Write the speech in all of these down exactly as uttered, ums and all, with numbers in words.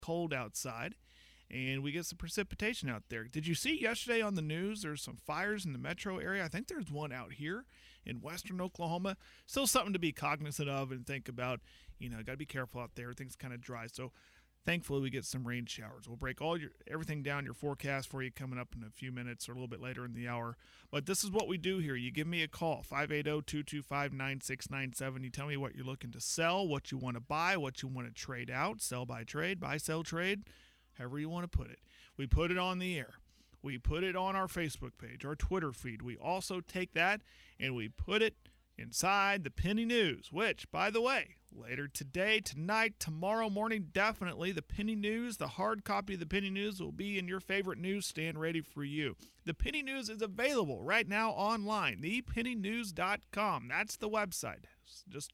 cold outside, and we get some precipitation out there. Did you see yesterday on the news there's some fires in the metro area? I think there's one out here in western Oklahoma. Still something to be cognizant of and think about. You know, got to be careful out there. Everything's kind of dry. So thankfully we get some rain showers. We'll break all your everything down, your forecast for you coming up in a few minutes or a little bit later in the hour. But this is what we do here. You give me a call, five eight zero, two two five, nine six nine seven. You tell me what you're looking to sell, what you want to buy, what you want to trade out, sell, buy, trade, buy, sell, trade, however you want to put it. We put it on the air. We put it on our Facebook page, our Twitter feed. We also take that and we put it inside the Penny News, which, by the way, later today, tonight, tomorrow morning, definitely the Penny News, the hard copy of the Penny News will be in your favorite newsstand ready for you. The Penny News is available right now online, the penny news dot com. That's the website. Just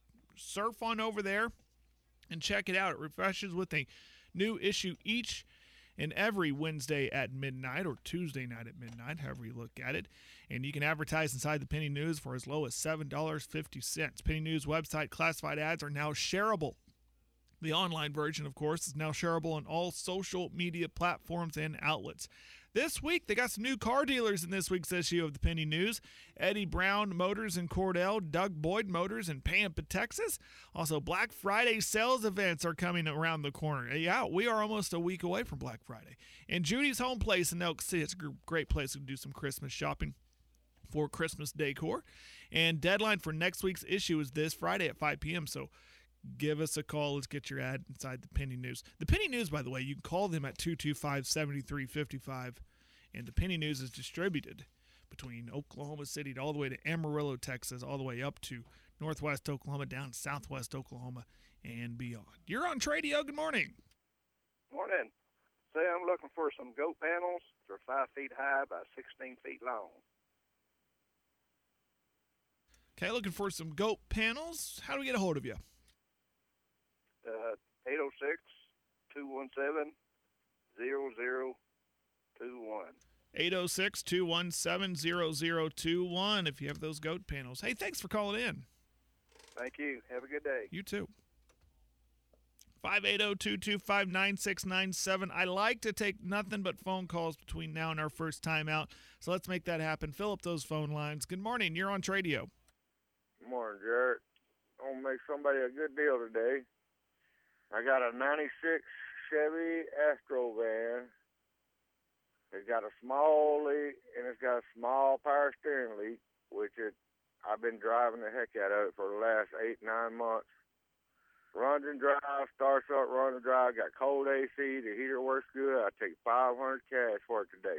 surf on over there and check it out. It refreshes with a new issue each and every Wednesday at midnight or Tuesday night at midnight, however you look at it. And you can advertise inside the Penny News for as low as seven dollars and fifty cents. Penny News website classified ads are now shareable. The online version, of course, is now shareable on all social media platforms and outlets. This week, they got some new car dealers in this week's issue of the Penny News. Eddie Brown Motors in Cordell, Doug Boyd Motors in Pampa, Texas. Also, Black Friday sales events are coming around the corner. Yeah, we are almost a week away from Black Friday. And Judy's Home Place in Elk City, it's a great place to do some Christmas shopping for Christmas decor. And deadline for next week's issue is this Friday at five p.m., so give us a call. Let's get your ad inside the Penny News. The Penny News, by the way, you can call them at two two five, seven three five five. And the Penny News is distributed between Oklahoma City to all the way to Amarillo, Texas, all the way up to northwest Oklahoma, down southwest Oklahoma, and beyond. You're on Tradio. Good morning. Morning. Say I'm looking for some goat panels. They're five feet high by sixteen feet long. Okay, looking for some goat panels. How do we get a hold of you? Uh, eight oh six, two one seven, zero zero two one. eight oh six, two one seven, zero zero two one if you have those goat panels. Hey, thanks for calling in. Thank you. Have a good day. You too. five eight zero, two two five, nine six nine seven. I like to take nothing but phone calls between now and our first time out, so let's make that happen. Fill up those phone lines. Good morning. You're on Tradio. Good morning, Jarrett. I'm going to make somebody a good deal today. I got a ninety-six Chevy Astro van. It's got a small leak, and it's got a small power steering leak, which it, I've been driving the heck out of it for the last eight, nine months. Runs and drives, starts up, runs and drives, got cold A C, the heater works good. I take five hundred cash for it today.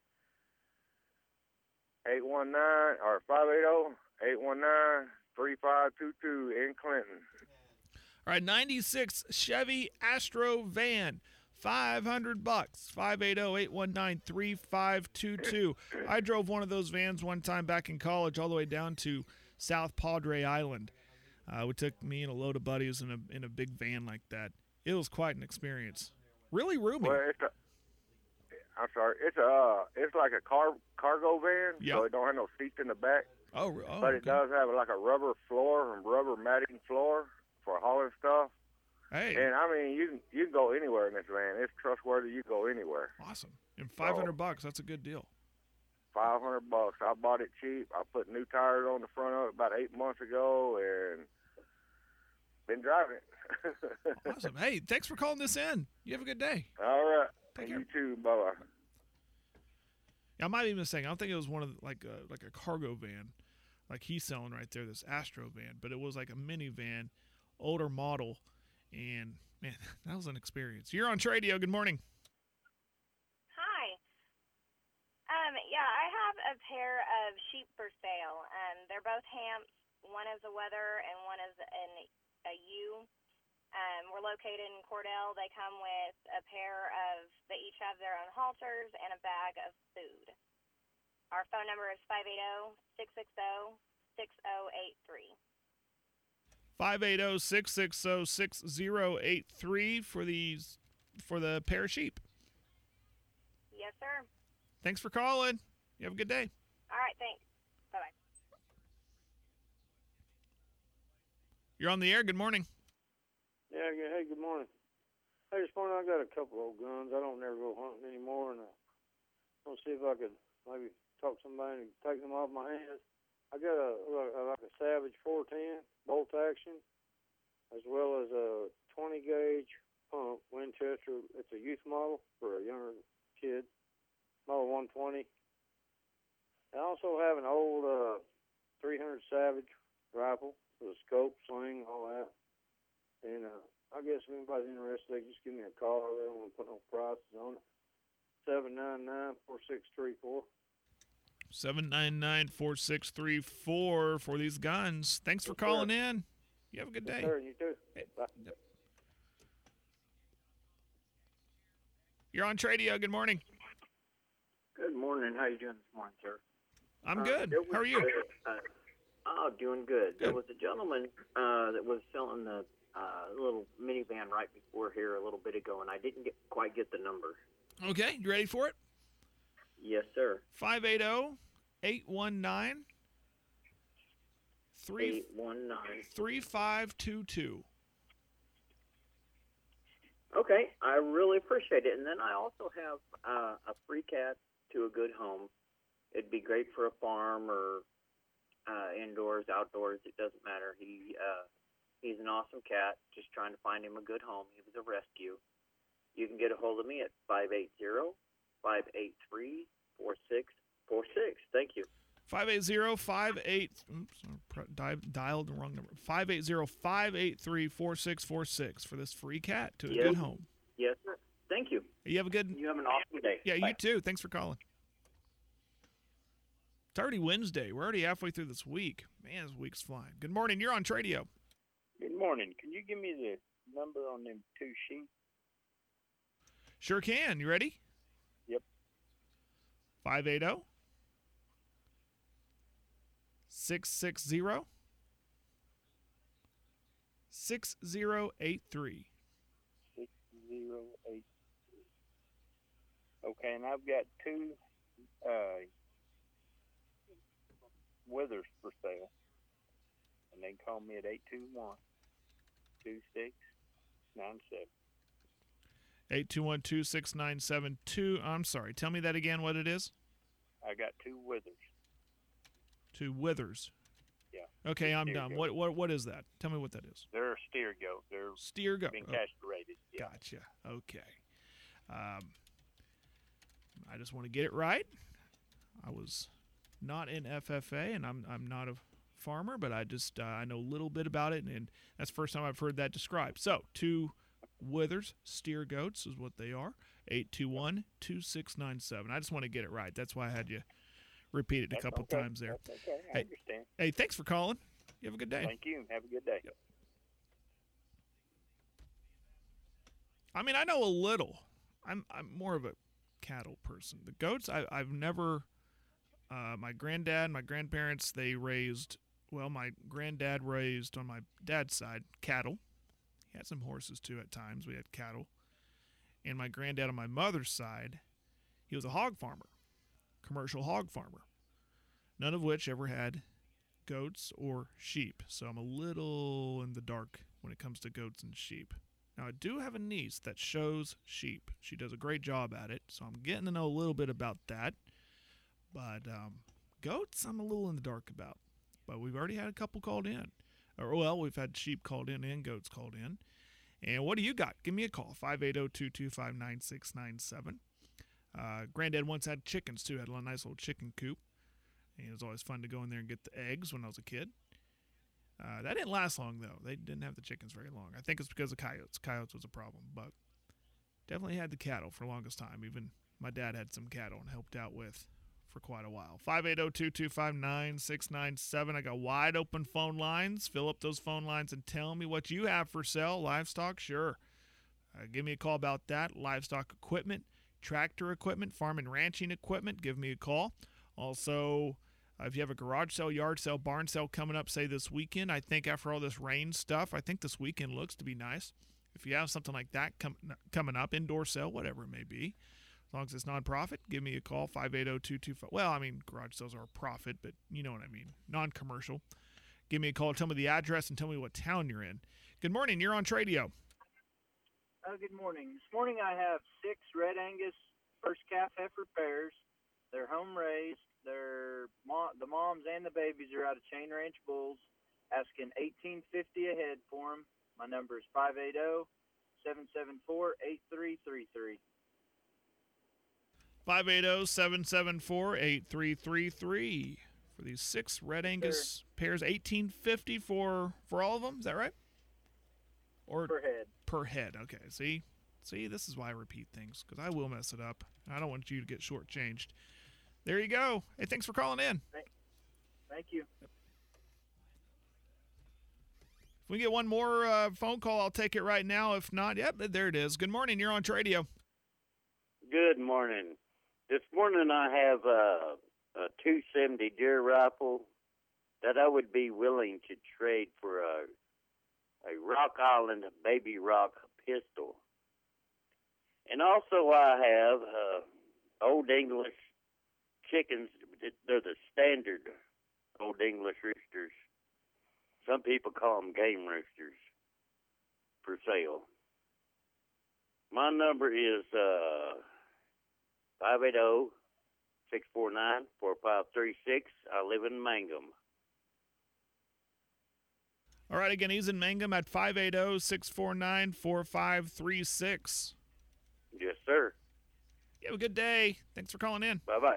eight one nine, or five eight zero, eight one nine, three five two two in Clinton. All right, ninety-six Chevy Astro van, five hundred bucks, five eight zero, eight one nine, three five two two. I drove one of those vans one time back in college all the way down to South Padre Island. Uh, it took me and a load of buddies in a in a big van like that. It was quite an experience. Really roomy. Well, it's a, I'm sorry, it's a uh, it's like a car cargo van, yep. So it don't have no seats in the back. Oh, oh but it okay. does have like a rubber floor and rubber matting floor for hauling stuff. Hey. And I mean, you can you can go anywhere in this van. It's trustworthy. You go anywhere. Awesome. And five hundred bucks. That's a good deal. Five hundred bucks. I bought it cheap. I put new tires on the front of it about eight months ago, and been driving it. Awesome. Hey, thanks for calling this in. You have a good day. All right. Take and care. You too. Bye bye. Yeah, I might be mistaken. I don't think it was one of the, like a like a cargo van, like he's selling right there. This Astro van, but it was like a minivan, older model. And, man, that was an experience. You're on Tradio. Good morning. Hi. Um, yeah, I have a pair of sheep for sale. Um, they're both Hamps. One is a wether and one is an, a ewe. Um, we're located in Cordell. They come with a pair of, they each have their own halters and a bag of food. Our phone number is five eight zero, six six zero, six zero eight three. five eight zero, six six zero, six zero eight three for these for the pair of sheep. Yes, sir. Thanks for calling. You have a good day. All right, thanks. Bye-bye. You're on the air. Good morning. Yeah, hey, good morning. I just wonder, I got a couple old guns. I don't never go hunting anymore, and I want to see if I could maybe talk to somebody and take them off my hands. I got a, a like a Savage four ten bolt action, as well as a twenty gauge pump Winchester. It's a youth model for a younger kid, model one twenty. I also have an old uh, three hundred Savage rifle with a scope, sling, all that. And uh, I guess if anybody's interested, they can just give me a call. I really don't want to put no prices on it. seven nine nine, four six three four. seven nine nine, four six three four for these guns. Thanks for Yes, calling sir. in. You have a good Yes, day. sir, you too. Bye. Yep. You're on Tradio. Good morning. Good morning. How you doing this morning, sir? I'm Uh, good. there was How are you? a- Uh, oh, doing good. There Good. was a gentleman uh, that was selling the uh, little minivan right before here a little bit ago, and I didn't get quite get the number. Okay, you ready for it? Yes, sir. five eight zero, eight one nine, Eight one nine. three five two two. Okay, I really appreciate it. And then I also have uh, a free cat to a good home. It'd be great for a farm or uh, indoors, outdoors. It doesn't matter. He uh, he's an awesome cat. Just trying to find him a good home. He was a rescue. You can get a hold of me at five eight zero, five eight three, four six four six. Thank you. five eight zero, five eight oops, I pro- di- dialed the wrong number. five eight zero, five eight three, four six four six for this free cat to a Yes. good home. Yes, sir. Thank you. You have a good You have an awesome day. Yeah, Bye. you too. Thanks for calling. It's already Wednesday. We're already halfway through this week. Man, this week's flying. Good morning. You're on Tradio. Good morning. Can you give me the number on them two sheep? Sure can. You ready? Yep. five eight zero, six six zero, six zero eight three. Six zero eight. Okay, and I've got two uh, withers for sale, and they can call me at eight two one, two six nine seven. eight two one, two six nine seven two. I'm sorry. Tell me that again, what it is. I got two withers. To Withers. Yeah. Okay, I'm Steer done. goat. What what what is that? Tell me what that is. They're a steer goat. They're Steer goat. been Oh, castrated. Yeah. Gotcha. Okay. Um, I just want to get it right. I was not in F F A, and I'm I'm not a farmer, but I just uh, I know a little bit about it, and that's the first time I've heard that described. So, two Withers steer goats is what they are. eight two one, two six nine seven. I just want to get it right. That's why I had you repeat it a That's couple okay. times there. That's okay. I Hey. understand. Hey, thanks for calling. You have a good day. Thank you. Have a good day. I mean, I know a little. I'm I'm more of a cattle person. The goats, I, I've never. Uh, my granddad, my grandparents, they raised. Well, my granddad raised on my dad's side cattle. He had some horses too at times. We had cattle, and my granddad on my mother's side, he was a hog farmer, commercial hog farmer. None of which ever had goats or sheep. So I'm a little in the dark when it comes to goats and sheep. Now, I do have a niece that shows sheep. She does a great job at it, so I'm getting to know a little bit about that. But um, goats, I'm a little in the dark about. But we've already had a couple called in. Or, well, we've had sheep called in and goats called in. And what do you got? Give me a call, five eight zero, two two five, nine six nine seven. Uh, Granddad once had chickens, too. Had a nice little chicken coop. And it was always fun to go in there and get the eggs when I was a kid. Uh, that didn't last long, though. They didn't have the chickens very long. I think it's because of coyotes. Coyotes was a problem, but definitely had the cattle for the longest time. Even my dad had some cattle and helped out with for quite a while. five eight zero, two two five, nine six nine seven. I got wide open phone lines. Fill up those phone lines and tell me what you have for sale. Livestock, sure. Uh, give me a call about that. Livestock equipment, tractor equipment, farm and ranching equipment. Give me a call. Also, Uh, if you have a garage sale, yard sale, barn sale coming up, say this weekend, I think after all this rain stuff, I think this weekend looks to be nice. If you have something like that com- coming up, indoor sale, whatever it may be, as long as it's nonprofit, give me a call, five eight zero, two two five. Well, I mean, garage sales are a profit, but you know what I mean, non-commercial. Give me a call, tell me the address, and tell me what town you're in. Good morning, you're on Tradio. Uh, good morning. This morning I have six Red Angus first calf heifer pairs. They're home raised. They're mo- the moms and the babies are out of Chain Ranch bulls. Asking eighteen fifty a head for them. My number is five eight zero, seven seven four, eight three three three. five eight zero, seven seven four, eight three three three for these six Red Angus Sure. pairs. eighteen fifty for for all of them. Is that right? Or Per head. Per head. Okay. See, see, this is why I repeat things, because I will mess it up. I don't want you to get shortchanged. There you go. Hey, thanks for calling in. Thank, thank you. If we get one more uh, phone call, I'll take it right now. If not, yep, there it is. Good morning. You're on Radio. Good morning. This morning I have a, a two seventy deer rifle that I would be willing to trade for a a Rock Island Baby Rock pistol. And also I have uh, Old English chickens. They're the standard Old English roosters. Some people call them game roosters for sale. My number is uh, five eight zero, six four nine, four five three six. I live in Mangum. All right, again, he's in Mangum at five eight zero, six four nine, four five three six. Yes, sir. You have a good day. Thanks for calling in. Bye-bye.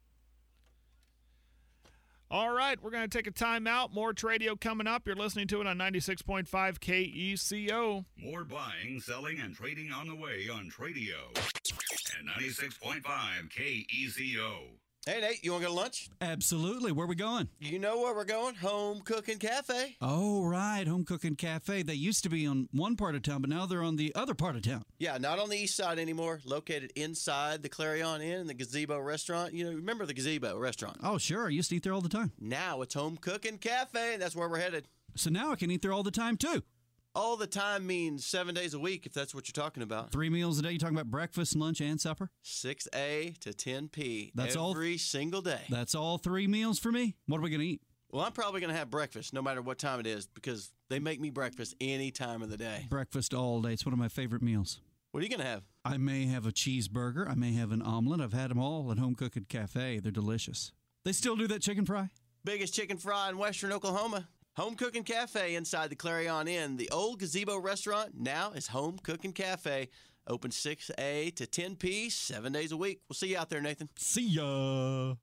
All right, we're going to take a time out. More Tradio coming up. You're listening to it on ninety-six point five K E C O. More buying, selling, and trading on the way on Tradio. And ninety-six point five K E C O. Hey, Nate, you want to go to lunch? Absolutely. Where we going? You know where we're going? Home Cooking Cafe. Oh, right. Home Cooking Cafe. They used to be on one part of town, but now they're on the other part of town. Yeah, not on the east side anymore. Located inside the Clarion Inn and the Gazebo Restaurant. You know, remember the Gazebo Restaurant? Oh, sure. I used to eat there all the time. Now it's Home Cooking Cafe, and that's where we're headed. So now I can eat there all the time, too. All the time means seven days a week, if that's what you're talking about. Three meals a day. You talking about breakfast, lunch, and supper? six A to ten P. That's all. Every single day. That's all three meals for me? What are we going to eat? Well, I'm probably going to have breakfast no matter what time it is because they make me breakfast any time of the day. Breakfast all day. It's one of my favorite meals. What are you going to have? I may have a cheeseburger. I may have an omelet. I've had them all at Home Cooking Cafe. They're delicious. They still do that chicken fry? Biggest chicken fry in western Oklahoma. Home Cooking Cafe inside the Clarion Inn. The old Gazebo Restaurant now is Home Cooking Cafe. Open six A to ten P, seven days a week. We'll see you out there, Nathan. See ya.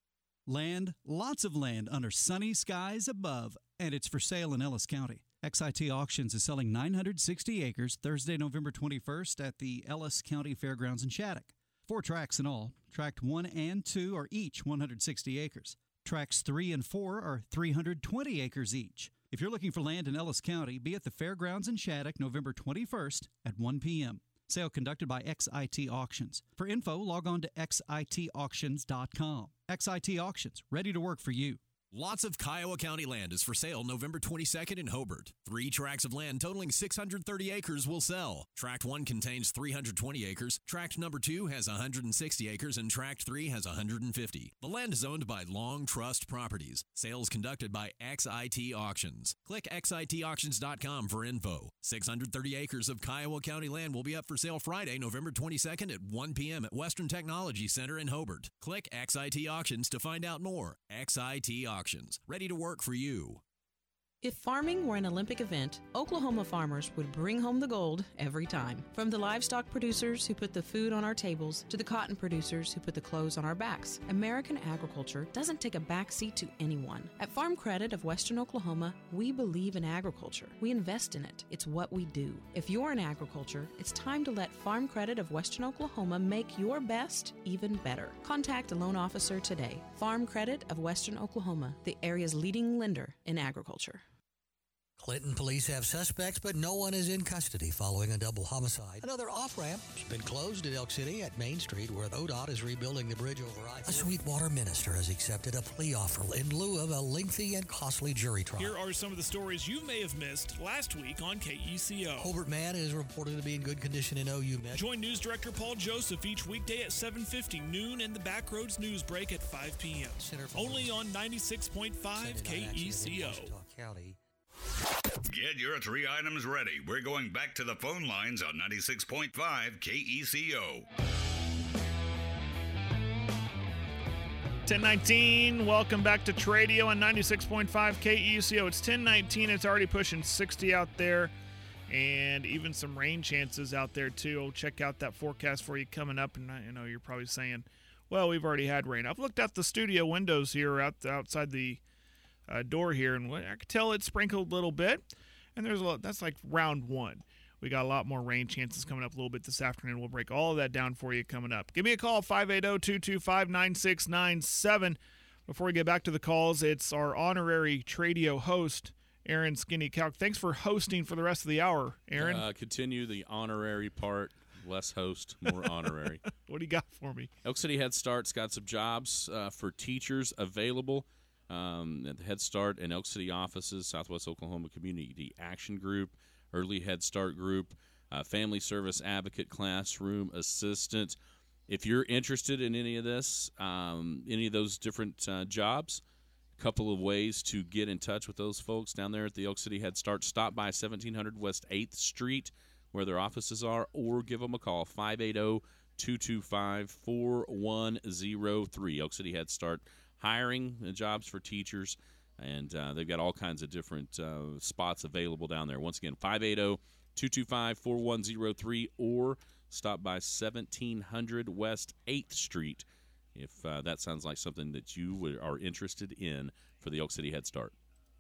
Land, lots of land under sunny skies above, and it's for sale in Ellis County. X I T Auctions is selling nine hundred sixty acres Thursday, November twenty-first at the Ellis County Fairgrounds in Shattuck. Four tracks in all. Tract one and two are each one hundred sixty acres. Tracks three and four are three hundred twenty acres each. If you're looking for land in Ellis County, be at the Fairgrounds in Shattuck November twenty-first at one p.m. Sale conducted by X I T Auctions. For info, log on to x i t auctions dot com. X I T Auctions, ready to work for you. Lots of Kiowa County land is for sale November twenty-second in Hobart. Three tracts of land totaling six hundred thirty acres will sell. Tract one contains three hundred twenty acres, Tract number two has one hundred sixty acres, and Tract three has one hundred fifty. The land is owned by Long Trust Properties. Sales conducted by X I T Auctions. Click x i t auctions dot com for info. six hundred thirty acres of Kiowa County land will be up for sale Friday, November twenty-second at one p.m. at Western Technology Center in Hobart. Click X I T Auctions to find out more. X I T Auctions. Ready to work for you. If farming were an Olympic event, Oklahoma farmers would bring home the gold every time. From the livestock producers who put the food on our tables to the cotton producers who put the clothes on our backs, American agriculture doesn't take a backseat to anyone. At Farm Credit of Western Oklahoma, we believe in agriculture. We invest in it. It's what we do. If you're in agriculture, it's time to let Farm Credit of Western Oklahoma make your best even better. Contact a loan officer today. Farm Credit of Western Oklahoma, the area's leading lender in agriculture. Clinton police have suspects, but no one is in custody following a double homicide. Another off-ramp has been closed in Elk City at Main Street, where O D O T is rebuilding the bridge over I four. A Sweetwater minister has accepted a plea offer in lieu of a lengthy and costly jury trial. Here are some of the stories you may have missed last week on K E C O. Hobart Man is reported to be in good condition in O U Med. Join News Director Paul Joseph each weekday at seven fifty, noon, and the Backroads News Break at five p.m. Only on ninety-six point five K E C O. Get your three items ready. We're going back to the phone lines on ninety-six point five K E C O. ten nineteen, welcome back to Tradio on ninety-six point five K E C O. It's ten nineteen, it's already pushing sixty out there, and even some rain chances out there too. I'll check out that forecast for you coming up, and I know you're probably saying, well, we've already had rain. I've looked out the studio windows here out outside the uh, door here, and I can tell it sprinkled a little bit, and there's a lot, that's like round one. We got a lot more rain chances coming up a little bit this afternoon. We'll break all of that down for you coming up. Give me a call, five eight zero, two two five, nine six nine seven. Before we get back to the calls, it's our honorary Tradio host, Aaron Skinny Calc. Thanks for hosting for the rest of the hour, Aaron. Uh, continue the honorary part. Less host, more honorary. What do you got for me? Elk City Head Start's got some jobs uh, for teachers available um, at the Head Start and Elk City offices, Southwest Oklahoma Community Action Group, Early Head Start Group, uh, Family Service Advocate, Classroom Assistant. If you're interested in any of this, um, any of those different uh, jobs, a couple of ways to get in touch with those folks down there at the Elk City Head Start. Stop by seventeen hundred West eighth Street where their offices are, or give them a call, five eight zero, two two five, four one zero three. Elk City Head Start hiring uh, jobs for teachers. And uh, they've got all kinds of different uh, spots available down there. Once again, five eight zero, two two five, four one zero three, or stop by seventeen hundred West eighth Street if uh, that sounds like something that you would, are interested in for the Elk City Head Start.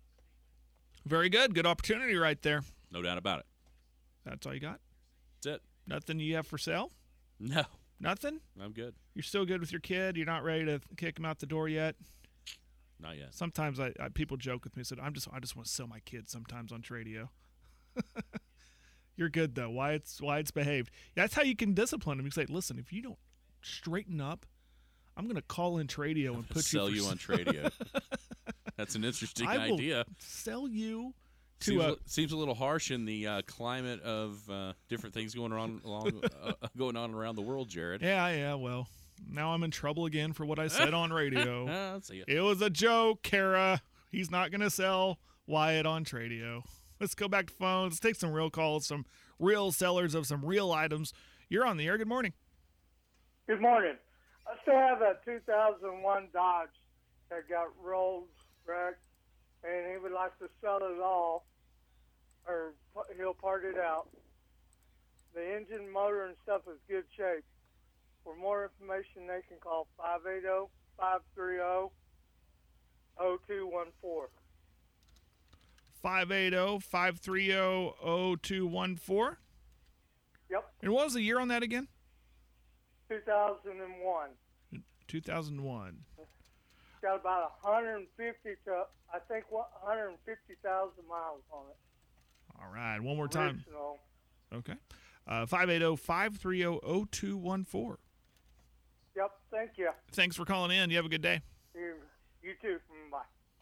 Very good. Good opportunity right there. No doubt about it. That's all you got? That's it. Nothing you have for sale? No. Nothing? I'm good. You're still good with your kid? You're not ready to kick him out the door yet? Not yet. Sometimes I, I people joke with me. Said I'm just I just want to sell my kids sometimes on Tradio. You're good though. Why it's why it's behaved. Yeah, that's how you can discipline them. You say, listen, if you don't straighten up, I'm gonna call in Tradio and put sell you, you for on Tradio. That's an interesting I will idea. Sell you to seems, a, a, seems a little harsh in the uh, climate of uh, different things going on along uh, going on around the world, Jared. Yeah, yeah. Well. Now I'm in trouble again for what I said on radio. I'll see ya. It was a joke, Kara. He's not going to sell Wyatt on Tradio. Let's go back to phones. Let's take some real calls, some real sellers of some real items. You're on the air. Good morning. Good morning. I still have a two thousand one Dodge that got rolled, wrecked, and he would like to sell it all, or he'll part it out. The engine, motor, and stuff is good shape. For more information, they can call five eight zero, five three zero, zero two one four. five eight zero, five three zero, zero two one four? Yep. And what was the year on that again? two thousand one. two thousand one. It's got about one hundred fifty to, I think, one hundred fifty thousand miles on it. All right. One more time. Original. Okay. Uh, five eight zero, five three zero, zero two one four. Yep, thank you. Thanks for calling in. You have a good day. You, you too. Bye.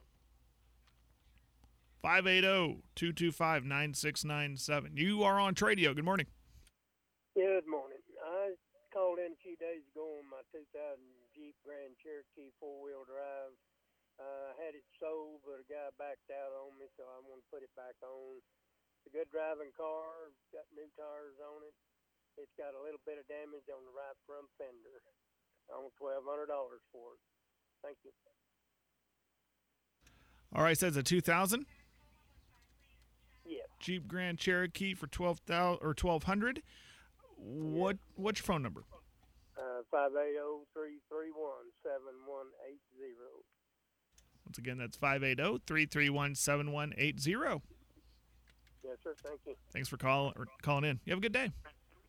five eight zero, two two five, nine six nine seven. You are on Tradio. Good morning. Good morning. I called in a few days ago on my two thousand Jeep Grand Cherokee four-wheel drive. I uh, had it sold, but a guy backed out on me, so I want to put it back on. It's a good driving car. It's got new tires on it. It's got a little bit of damage on the right front fender. I want twelve hundred dollars for it. Thank you. All right, says a two thousand? Yes. Jeep Grand Cherokee for twelve thousand or twelve hundred. What what's your phone number? Uh, five eight zero, three three one, seven one eight zero. Once again, that's five eight zero, three three one, seven one eight zero. Yes, sir. Thank you. Thanks for calling or calling in. You have a good day.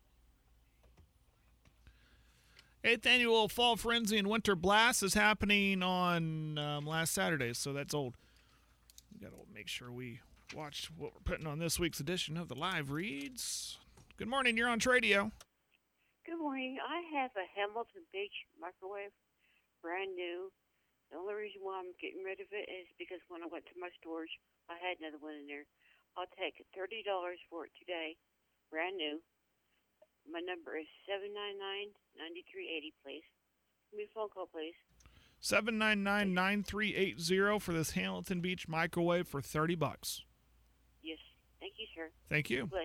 Eighth annual Fall Frenzy and Winter Blast is happening on um, last Saturday, so that's old. We got to make sure we watch what we're putting on this week's edition of the Live Reads. Good morning. You're on Tradio. Good morning. I have a Hamilton Beach microwave, brand new. The only reason why I'm getting rid of it is because when I went to my storage, I had another one in there. I'll take thirty dollars for it today, brand new. My number is seven nine nine, nine three eight zero, please. Give me a phone call, please. seven nine nine, nine three eight zero for this Hamilton Beach microwave for thirty bucks. Yes, Thank you, sir. Thank you. Bless.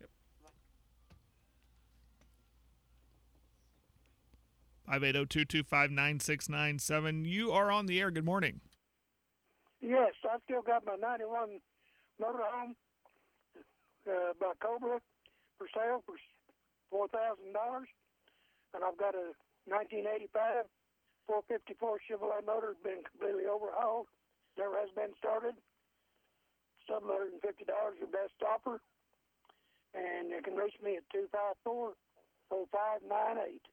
five eight zero, two two five, nine six nine seven. You are on the air. Good morning. Yes, I still got my ninety-one motorhome uh, by Cobra for sale for four thousand dollars. And I've got a nineteen eighty-five four fifty-four Chevrolet motor, been completely overhauled. Never has been started. seven hundred fifty dollars your best offer. And you can reach me at two five four, oh five nine eight.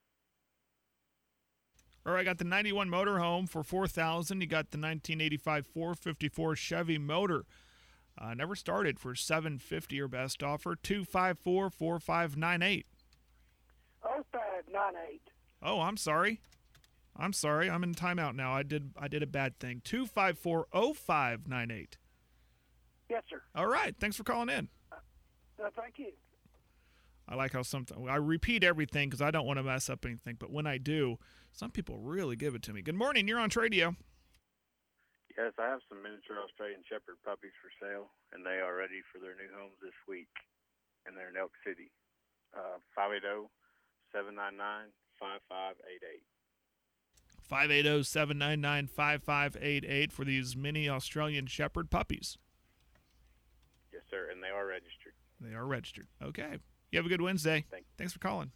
All right, I got the ninety-one motorhome for four thousand dollars. You got the nineteen eighty-five four fifty-four Chevy motor. Uh, never started for seven hundred fifty dollars your best offer. two five four, four five nine eight. oh five nine eight. Oh, I'm sorry. I'm sorry. I'm in timeout now. I did I did a bad thing. two five four, oh five nine eight. Yes, sir. All right. Thanks for calling in. Uh, thank you. I like how sometimes I repeat everything because I don't want to mess up anything. But when I do, some people really give it to me. Good morning. You're on Tradio. Yes, I have some miniature Australian Shepherd puppies for sale, and they are ready for their new homes this week, and they're in Elk City. Uh, five eight zero, seven nine nine, five five eight eight. five eight zero, seven nine nine, five five eight eight for these mini Australian Shepherd puppies. Yes, sir, and they are registered. They are registered. Okay. You have a good Wednesday. Thank Thanks for calling.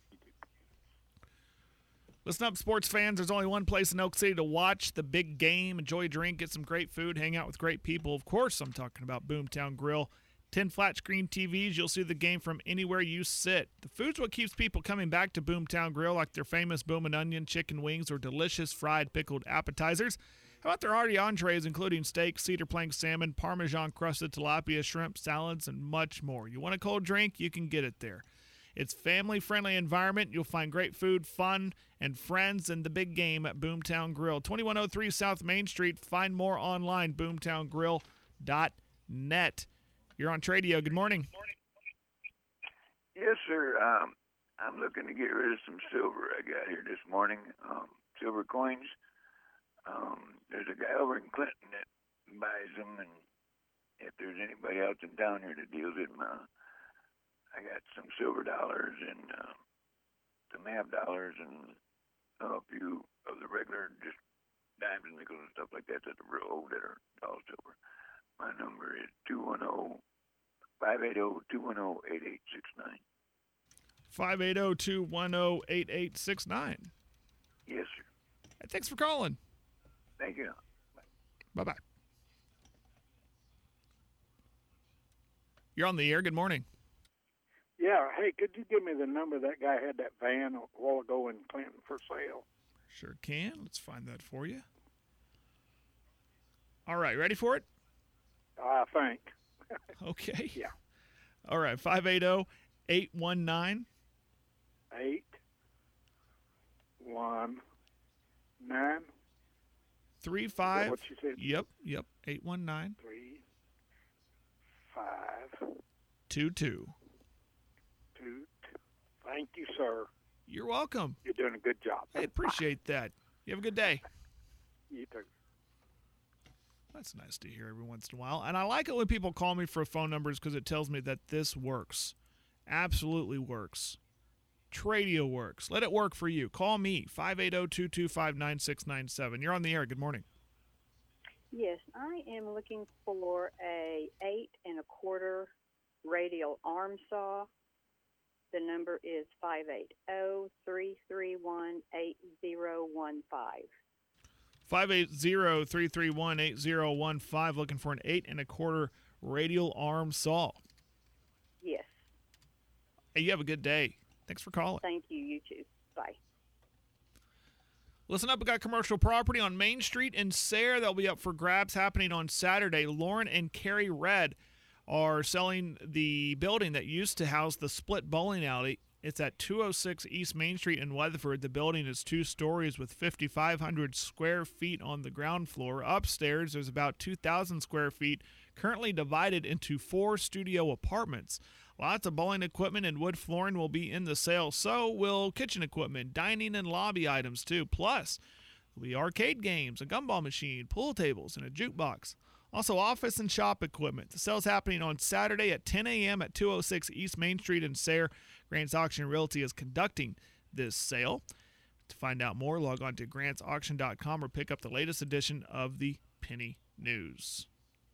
Listen up, sports fans. There's only one place in Elk City to watch the big game, enjoy a drink, get some great food, hang out with great people. Of course, I'm talking about Boomtown Grill. ten flat screen T Vs. You'll see the game from anywhere you sit. The food's what keeps people coming back to Boomtown Grill, like their famous boom and onion chicken wings or delicious fried pickled appetizers. How about their hearty entrees, including steak, cedar plank salmon, Parmesan crusted tilapia, shrimp, salads, and much more. You want a cold drink? You can get it there. It's family-friendly environment. You'll find great food, fun, and friends in the big game at Boomtown Grill. twenty-one oh three South Main Street. Find more online, boomtown grill dot net. You're on Tradio. Good morning. Yes, sir. Um, I'm looking to get rid of some silver I got here this morning. Um, silver coins. Um, there's a guy over in Clinton that buys them, and if there's anybody else in town here that deals in them, uh, I got some silver dollars and uh, some half dollars and uh, a few of the regular just dimes and nickels and stuff like that that are real old that are all silver. My number is two one zero, five eight zero, two one zero, eight eight six nine. five eight zero, two one zero, eight eight six nine. Yes, sir. Hey, thanks for calling. Thank you. Bye-bye. You're on the air. Good morning. Yeah, hey, could you give me the number that guy had that van a while ago in Clinton for sale? Sure can. Let's find that for you. All right, ready for it? I think. Okay. Yeah. All right, five eight zero, eight one nine. Eight. One. Nine. Three five. What you said? Yep, yep. Eight one nine. Three. Five. Two two. Two. Two. Thank you, sir. You're welcome. You're doing a good job. I appreciate that. You have a good day. You too. That's nice to hear every once in a while. And I like it when people call me for phone numbers because it tells me that this works. Absolutely works. Tradio works. Let it work for you. Call me, five eight zero, two two five, nine six nine seven. You're on the air. Good morning. Yes, I am looking for a eight and a quarter radial arm saw. The number is five eight zero, three three one, eight zero one five. five eight zero, three three one, eight zero one five, looking for an eight and a quarter radial arm saw. Yes. Hey, you have a good day. Thanks for calling. Thank you. You too. Bye. Listen up, we got commercial property on Main Street in Sayre. They'll be up for grabs happening on Saturday. Lauren and Carrie Red are selling the building that used to house the Split Bowling Alley. It's at two oh six East Main Street in Weatherford. The building is two stories with fifty-five hundred square feet on the ground floor. Upstairs, there's about two thousand square feet, currently divided into four studio apartments. Lots of bowling equipment and wood flooring will be in the sale. So will kitchen equipment, dining and lobby items too. Plus, there'll be arcade games, a gumball machine, pool tables, and a jukebox. Also, office and shop equipment. The sale's happening on Saturday at ten a.m. at two oh six East Main Street in Sayre. Grants Auction Realty is conducting this sale. To find out more, log on to grants auction dot com or pick up the latest edition of the Penny News.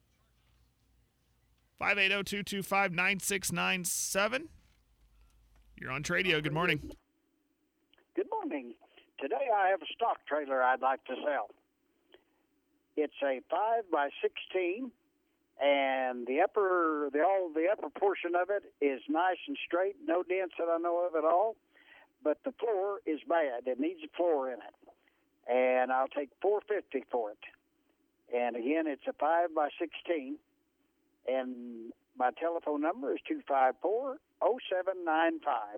five eight zero, two two five, nine six nine seven. You're on Tradio. Good morning. Good morning. Today I have a stock trailer I'd like to sell. It's a five by sixteen, and the upper the all the upper portion of it is nice and straight, no dents that I know of at all. But the floor is bad. It needs a floor in it, and I'll take four fifty for it. And again, it's a five by sixteen, and my telephone number is two five four, oh seven nine five.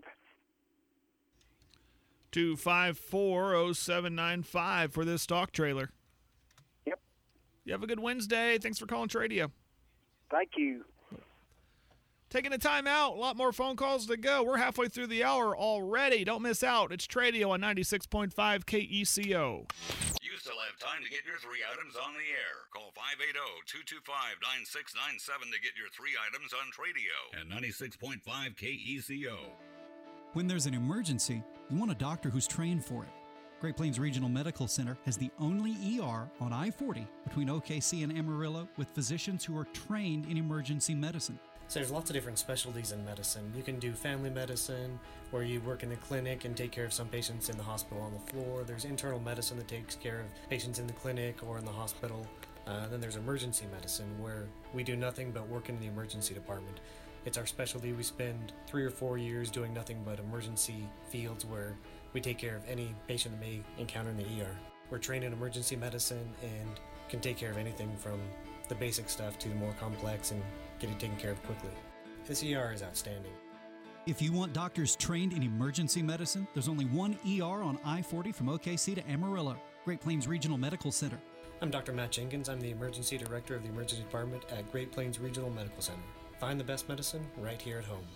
two five four, oh seven nine five for this stock trailer. Yep. You have a good Wednesday. Thanks for calling Tradio. Thank you. Taking a time out. A lot more phone calls to go. We're halfway through the hour already. Don't miss out. It's Tradio on ninety-six point five K E C O. You still have time to get your three items on the air. Call five eight zero, two two five, nine six nine seven to get your three items on Tradio at ninety-six point five K E C O. When there's an emergency, you want a doctor who's trained for it. Great Plains Regional Medical Center has the only E R on I forty between O K C and Amarillo with physicians who are trained in emergency medicine. So there's lots of different specialties in medicine. You can do family medicine, where you work in the clinic and take care of some patients in the hospital on the floor. There's internal medicine that takes care of patients in the clinic or in the hospital. Uh, then there's emergency medicine, where we do nothing but work in the emergency department. It's our specialty. We spend three or four years doing nothing but emergency fields where we take care of any patient that may encounter in the E R. We're trained in emergency medicine and can take care of anything from the basic stuff to the more complex and get it taken care of quickly. This E R is outstanding. If you want doctors trained in emergency medicine, there's only one E R on I forty from O K C to Amarillo. Great Plains Regional Medical Center. I'm Doctor Matt Jenkins. I'm the Emergency Director of the Emergency Department at Great Plains Regional Medical Center. Find the best medicine right here at home.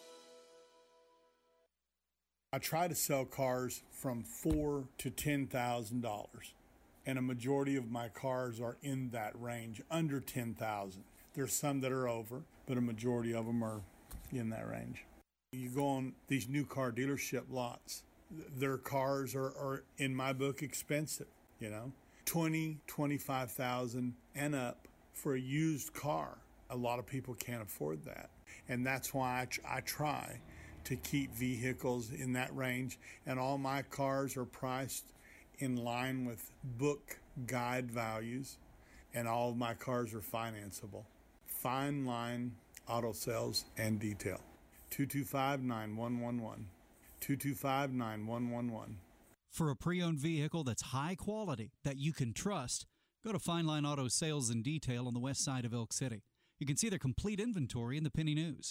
I try to sell cars from four to ten thousand dollars, and a majority of my cars are in that range, under ten thousand. There's some that are over, but a majority of them are in that range. You go on these new car dealership lots, their cars are, are in my book expensive. You know, twenty, twenty-five thousand and up for a used car. A lot of people can't afford that, and that's why I, tr- I try to keep vehicles in that range, and all my cars are priced in line with book guide values, and all of my cars are financeable. Fine Line Auto Sales and Detail. two two five, nine one one one. two two five, nine one one one. For a pre-owned vehicle that's high quality, that you can trust, go to Fine Line Auto Sales and Detail on the west side of Elk City. You can see their complete inventory in the Penny News.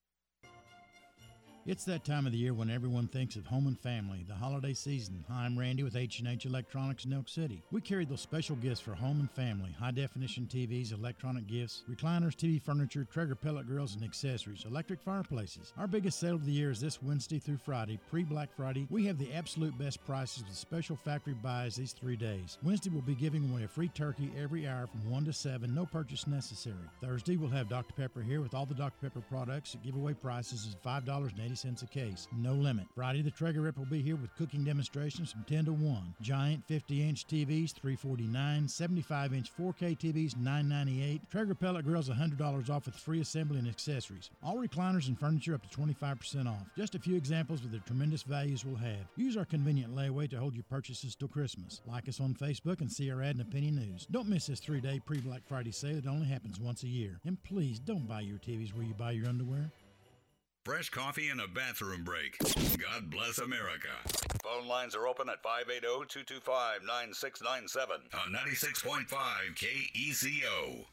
It's that time of the year when everyone thinks of home and family, the holiday season. Hi, I'm Randy with H and H Electronics in Elk City. We carry those special gifts for home and family, high-definition T Vs, electronic gifts, recliners, T V furniture, Traeger pellet grills, and accessories, electric fireplaces. Our biggest sale of the year is this Wednesday through Friday, pre-Black Friday. We have the absolute best prices with special factory buys these three days. Wednesday, we'll be giving away a free turkey every hour from one to seven, no purchase necessary. Thursday, we'll have Doctor Pepper here with all the Doctor Pepper products at giveaway prices is five dollars and eighty cents a case, no limit. Friday, the Traeger Rep will be here with cooking demonstrations from ten to one. Giant fifty inch T Vs, three forty-nine, seventy-five inch four K T Vs, nine ninety-eight. Traeger pellet grills, one hundred dollars off with free assembly and accessories. All recliners and furniture up to twenty-five percent off. Just a few examples of the tremendous values we'll have. Use our convenient layaway to hold your purchases till Christmas. Like us on Facebook and see our ad in the Penny News. Don't miss this three-day pre-Black Friday sale. It only happens once a year. And please don't buy your T Vs where you buy your underwear. Fresh coffee and a bathroom break. God bless America. Phone lines are open at five eight zero, two two five, nine six nine seven on ninety-six point five K E C O.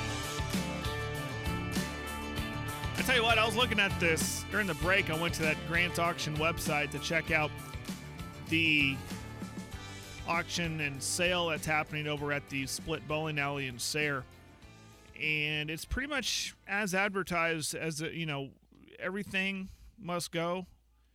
I tell you what, I was looking at this during the break. I went to that Grants Auction website to check out the auction and sale that's happening over at the Split Bowling Alley in Sayre. And it's pretty much as advertised as, a, you know, everything must go.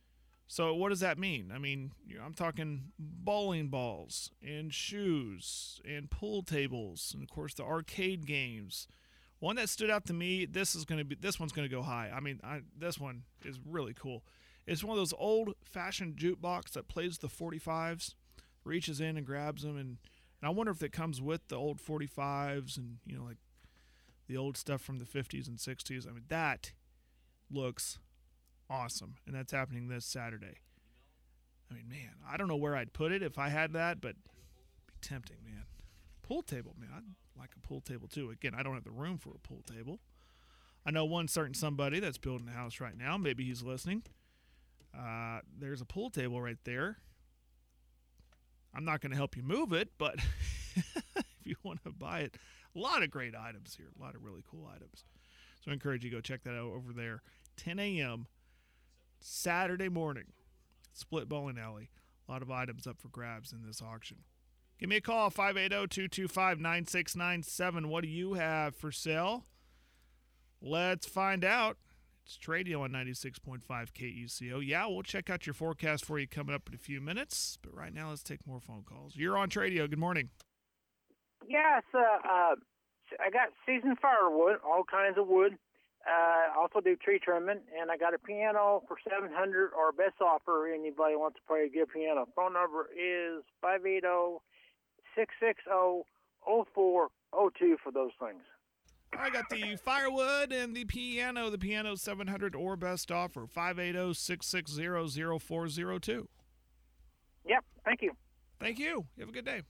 So what does that mean? I mean, you know, I'm talking bowling balls and shoes and pool tables and, of course, the arcade games. One that stood out to me, this is going to be this one's going to go high. I mean, I, this one is really cool. It's one of those old-fashioned jukebox that plays the forty-fives, reaches in and grabs them, and, and I wonder if it comes with the old forty-fives and, you know, like the old stuff from the fifties and sixties. I mean, that looks awesome, and that's happening this Saturday. I mean, man, I don't know where I'd put it if I had that, but it'd be tempting, man. Pool table, man. I'd like a pool table, too. Again, I don't have the room for a pool table. I know one certain somebody that's building a house right now. Maybe he's listening. Uh, there's a pool table right there. I'm not going to help you move it, but if you want to buy it, a lot of great items here. A lot of really cool items. So I encourage you to go check that out over there. ten a.m. Saturday morning, Split Bowling Alley. A lot of items up for grabs in this auction. Give me a call, five eight zero, two two five, nine six nine seven. What do you have for sale? Let's find out. It's Tradio on ninety-six point five K E C O. Yeah, we'll check out your forecast for you coming up in a few minutes. But right now, let's take more phone calls. You're on Tradio. Good morning. Yes, uh, uh, I got seasoned firewood, all kinds of wood. Uh, also do tree trimming, and I got a piano for seven hundred dollars or best offer. Anybody wants to play a good piano. Phone number is five eight zero, six six zero, zero four zero two for those things. I got the firewood and the piano. The piano seven hundred or best offer, five eight zero, six six zero, zero four zero two. Yep, thank you. Thank you. You have a good day.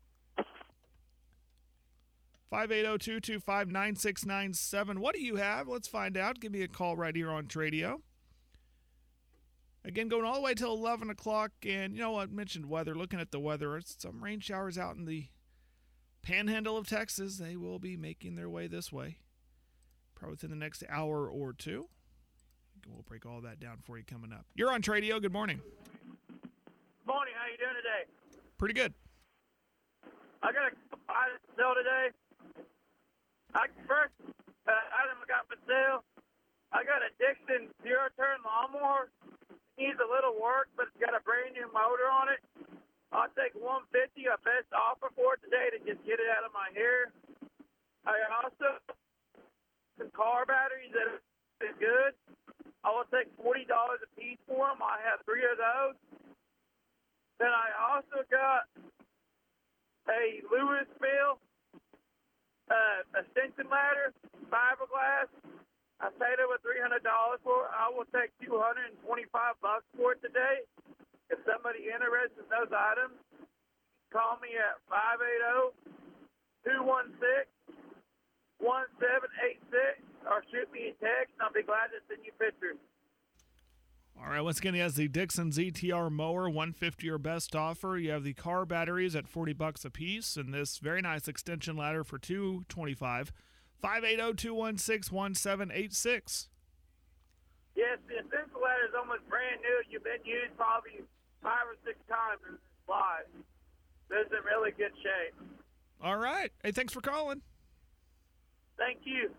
five eight zero, two two five, nine six nine seven. What do you have? Let's find out. Give me a call right here on Tradio. Again, going all the way till eleven o'clock. And, you know what? I mentioned weather. Looking at the weather, it's some rain showers out in the panhandle of Texas. They will be making their way this way, probably within the next hour or two. We'll break all that down for you coming up. You're on Tradio. Good morning. Morning. How you doing today? Pretty good. I got a item to sell today. I first uh, item I got for sale. I got a Dixon zero-turn lawnmower. Needs a little work, but it's got a brand new motor on it. I'll take one hundred fifty dollars, a best offer for it today to just get it out of my hair. I also some car batteries that are good. I will take forty dollars a piece for them. I have three of those. Then I also got a Louisville uh, extension ladder, fiberglass. I paid over three hundred dollars for it. I will take two hundred twenty-five bucks for it today. If somebody interested in those items, call me at five eight zero, two one six, one seven eight six or shoot me a text, and I'll be glad to send you pictures. All right, once again, he has the Dixon Z T R mower, one hundred fifty dollars or best offer. You have the car batteries at forty bucks a piece, and this very nice extension ladder for two hundred twenty-five dollars. five eight zero, two one six, one seven eight six. Yes, the extension ladder is almost brand new. You've been used probably five or six times in this live. It's in really good shape. All right. Hey, thanks for calling. Thank you.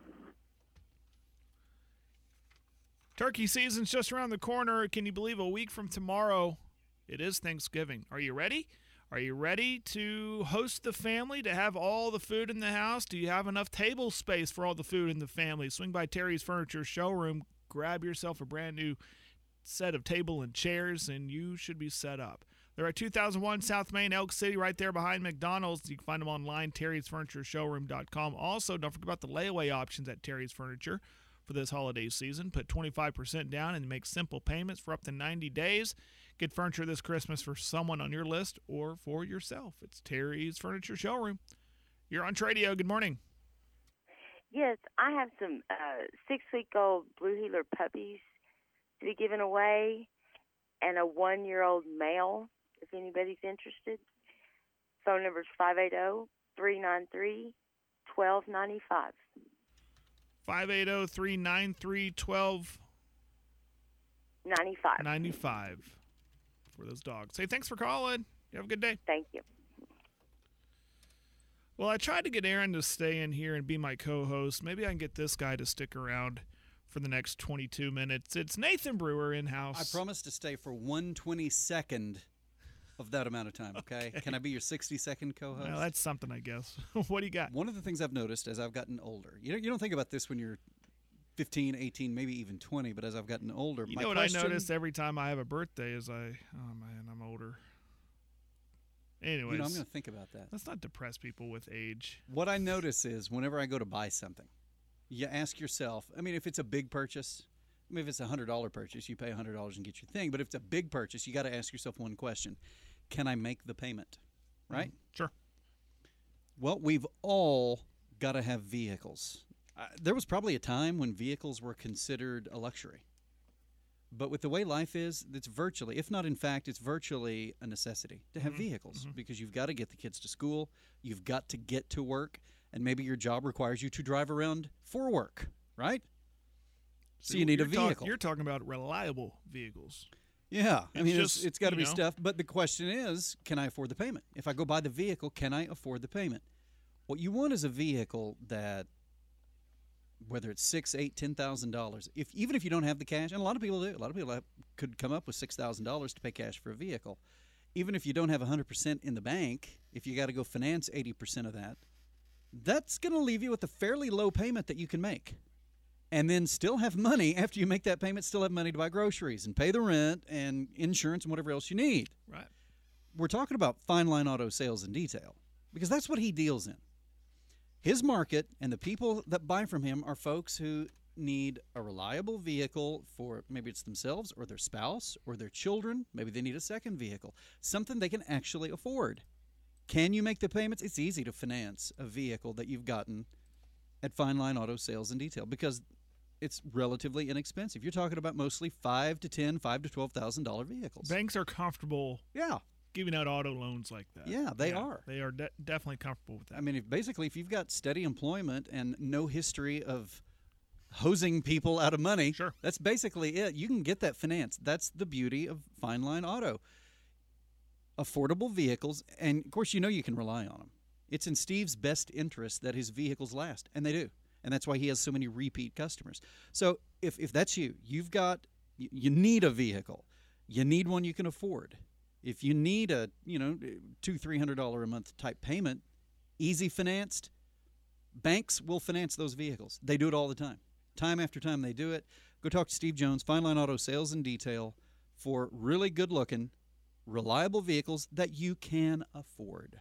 Turkey season's just around the corner. Can you believe a week from tomorrow, it is Thanksgiving? Are you ready? Are you ready to host the family, to have all the food in the house? Do you have enough table space for all the food in the family? Swing by Terry's Furniture Showroom. Grab yourself a brand new set of table and chairs, and you should be set up. They're at two thousand one South Main, Elk City, right there behind McDonald's. You can find them online, terrys furniture showroom dot com. Also, don't forget about the layaway options at Terry's Furniture for this holiday season. Put twenty-five percent down and make simple payments for up to ninety days. Get furniture this Christmas for someone on your list or for yourself. It's Terry's Furniture Showroom. You're on Tradio. Good morning. Yes, I have some uh, six-week-old Blue Heeler puppies to be given away and a one-year-old male, if anybody's interested. Phone number is five eight zero, three nine three, one two nine five. five eight zero, three nine three, one two nine five. ninety-five for those dogs. Hey, thanks for calling. You have a good day. Thank you. Well, I tried to get Aaron to stay in here and be my co-host. Maybe I can get this guy to stick around for the next twenty-two minutes. It's Nathan Brewer in-house. I promise to stay for one twenty-second of that amount of time, okay? Okay. Can I be your sixty-second co-host? Well, that's something, I guess. What do you got? One of the things I've noticed as I've gotten older, you don't, you don't think about this when you're fifteen, eighteen, maybe even twenty, but as I've gotten older, You my know what question, I notice every time I have a birthday is I, oh, man, I'm older. Anyways. You know, I'm going to think about that. Let's not depress people with age. What I notice is whenever I go to buy something, you ask yourself, I mean, if it's a big purchase, I mean, if it's a one hundred dollars purchase, you pay one hundred dollars and get your thing. But if it's a big purchase, you got to ask yourself one question. Can I make the payment? Right? Mm, sure. Well, we've all got to have vehicles. Uh, there was probably a time when vehicles were considered a luxury. But with the way life is, it's virtually, if not in fact, it's virtually a necessity to have Mhm, vehicles mhm. because you've got to get the kids to school, you've got to get to work, and maybe your job requires you to drive around for work, right? So, you need a you're talk- vehicle. you're talking about reliable vehicles. Yeah, I It's mean, it's, just, it's got to you be know. stuff. But the question is, can I afford the payment? If I go buy the vehicle, can I afford the payment? What you want is a vehicle that, whether it's six, eight, ten thousand dollars, if even if you don't have the cash, and a lot of people do, a lot of people have, could come up with six thousand dollars to pay cash for a vehicle. Even if you don't have a hundred percent in the bank, if you got to go finance eighty percent of that, that's going to leave you with a fairly low payment that you can make. And then still have money after you make that payment, still have money to buy groceries and pay the rent and insurance and whatever else you need. Right. We're talking about Fine Line Auto Sales and Detail because that's what he deals in. His market and the people that buy from him are folks who need a reliable vehicle for maybe it's themselves or their spouse or their children. Maybe they need a second vehicle, something they can actually afford. Can you make the payments? It's easy to finance a vehicle that you've gotten at Fine Line Auto Sales and Detail because it's relatively inexpensive. You're talking about mostly five to ten, five to twelve thousand dollar vehicles. Banks are comfortable. Yeah. Giving out auto loans like that. Yeah, they are. They are de- definitely comfortable with that. I mean, if, basically, if you've got steady employment and no history of hosing people out of money, sure. That's basically it. You can get that financed. That's the beauty of Fine Line Auto. Affordable vehicles, and of course, you know you can rely on them. It's in Steve's best interest that his vehicles last, and they do. And that's why he has so many repeat customers. So if, if that's you, you've got, you, you need a vehicle. You need one you can afford. If you need a, you know, two, three hundred dollar a month type payment, easy financed, banks will finance those vehicles. They do it all the time. Time after time they do it. Go talk to Steve Jones, Fine Line Auto Sales and Detail, for really good looking, reliable vehicles that you can afford.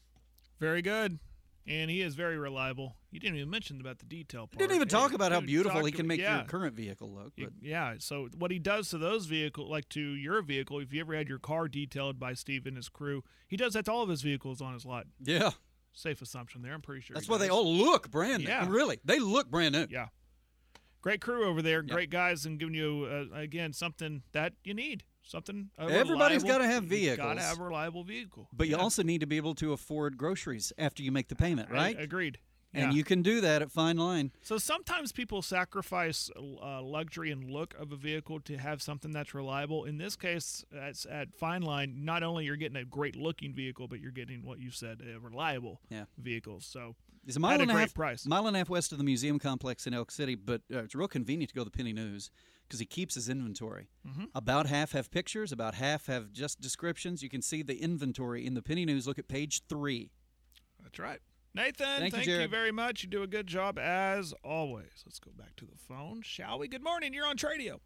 Very good. And he is very reliable. You didn't even mention about the detail part. Didn't even talk Hey, about how dude, beautiful talk he can to- make yeah. your current vehicle look. But Yeah, so what he does to those vehicles, like to your vehicle, if you ever had your car detailed by Steve and his crew, he does that to all of his vehicles on his lot. Yeah. Safe assumption there, I'm pretty sure. that's he why they does. all look brand new. Yeah. Really, they look brand new. Yeah. Great crew over there, great guys, and giving you, uh, again, something that you need. Something a Everybody's reliable- gotta have Got vehicles. to have a reliable vehicle. But you Yeah. also need to be able to afford groceries after you make the payment, I- right? agreed. And Yeah. you can do that at Fine Line. So sometimes people sacrifice uh, luxury and look of a vehicle to have something that's reliable. In this case, at, at Fine Line, not only you're getting a great looking vehicle, but you're getting what you said, a reliable Yeah. vehicle. So It's a mile at a and a great half price. mile and a half west of the museum complex in Elk City, but uh, it's real convenient to go to the Penny News because he keeps his inventory. Mhm. About half have pictures, about half have just descriptions. You can see the inventory in the Penny News. Look at page three. That's right. Nathan, Thank you, thank you Jared. very much. You do a good job as always. Let's go back to the phone, shall we? Good morning. You're on Tradio.